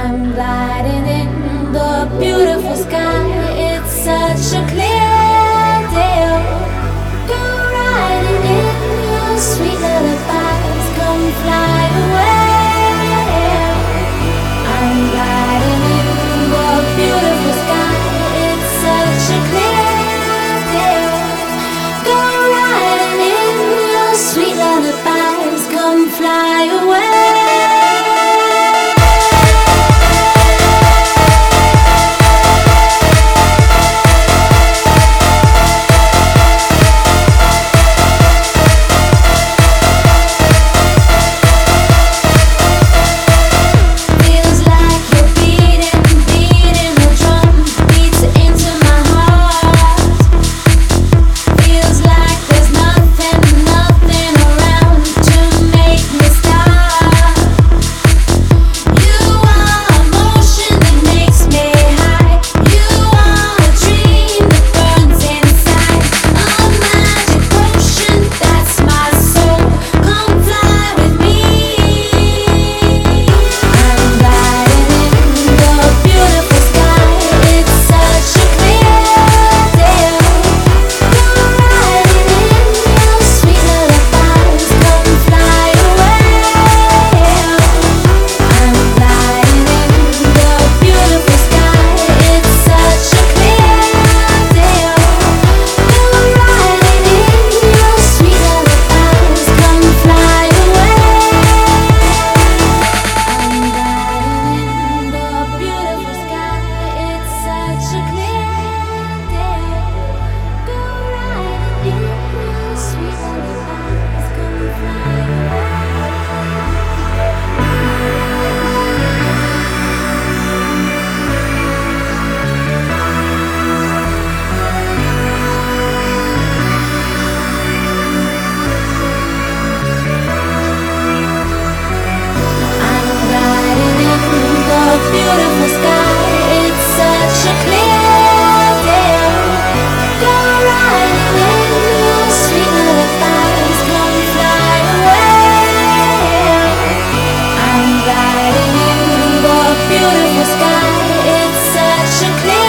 I'm gliding in the beautiful sky. It's such a clear day. Go riding in your sweet lullabies. Come fly away. I'm gliding in the beautiful sky. It's such a clear day. Go riding in your sweet lullabies. Come fly away. Beautiful sky, it's such a clear